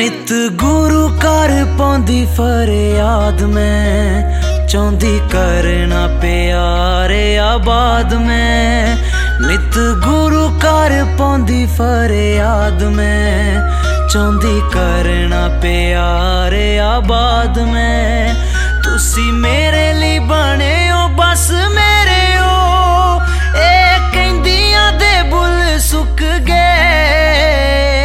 नित गुरु कर पाउंदी फरियाद मैं चाहुंदी करना प्यारे आबाद मैं। नित गुरु कर पाउंदी फरियाद मैं चाहुंदी करना प्यारे आबाद मैं। तुसी मेरे लिए बने हो बस मेरे हो ए कहंदियां दे बुल सुक गए।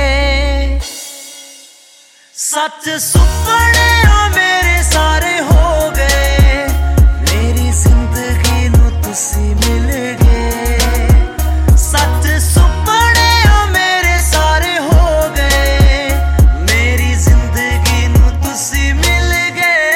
सच सुपने हो मेरे सारे हो गए मेरी जिंदगी नू तुसी मिल गए। सच सुपने हो मेरे सारे हो गए मेरी जिंदगी नू तुसी मिल गए।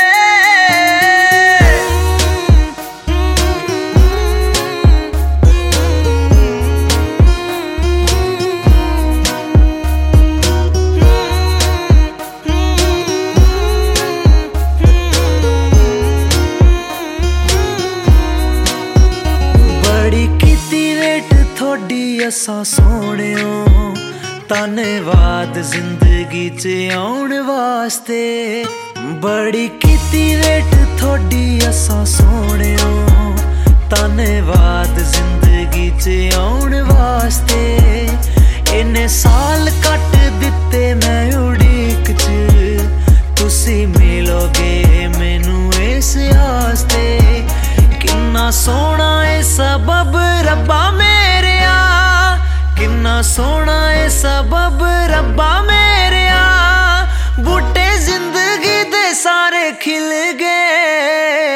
असा सोहणियो धन्नवाद जिंदगी च आउण वास्ते। बड़ी कीती वेट थोड़ी असा सोहणियो धन्नवाद जिंदगी च आउण वास्ते। इन्ने साल कट दिते मैं उड़ीक च तुसी मिलोगे मैनू इस आस्ते। किन्ना सोहना ए सबब रब्बा मेरे किन्ना सोहना ए सबब रब्बा मेरे बूटे जिंदगी दे सारे खिल गए।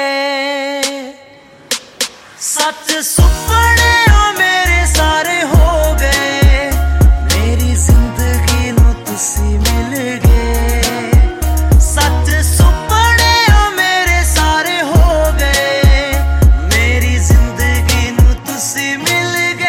सच सुपने हो मेरे सारे हो गए मेरी जिंदगी नू तुसी मिल गए। सच सुपने हो मेरे सारे हो गए मेरी जिंदगी नू तुसी मिल गए।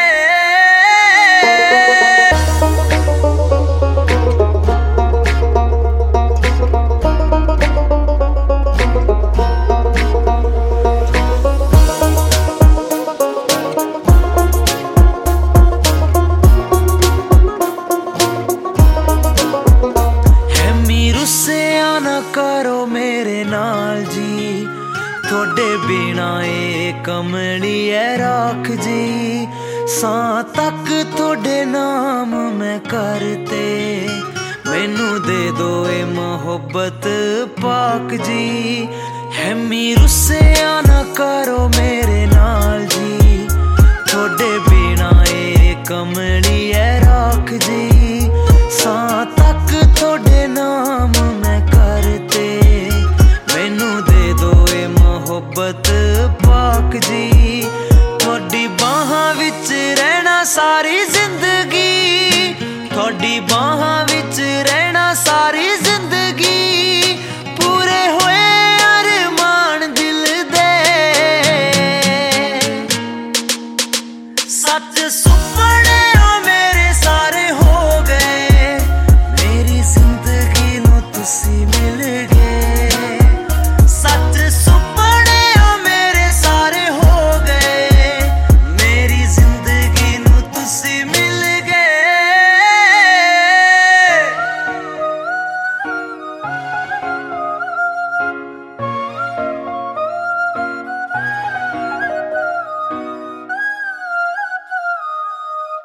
करो मेरे नाल जी थोड़े बिना ए कमली है राख जी। सां तक थोड़े नाम मैं करते मैनू दे दो ए मोहब्बत पाक जी। है मीरू से आना करो मेरे नाल जी थोड़े बिना ए कमली है राख जी। सां तक थोड़े नाम मैं करते मैनू दे दो ए मोहब्बत पाक जी। थोड़ी बाहां विच रहना सारी जिंदगी थोड़ी बाहां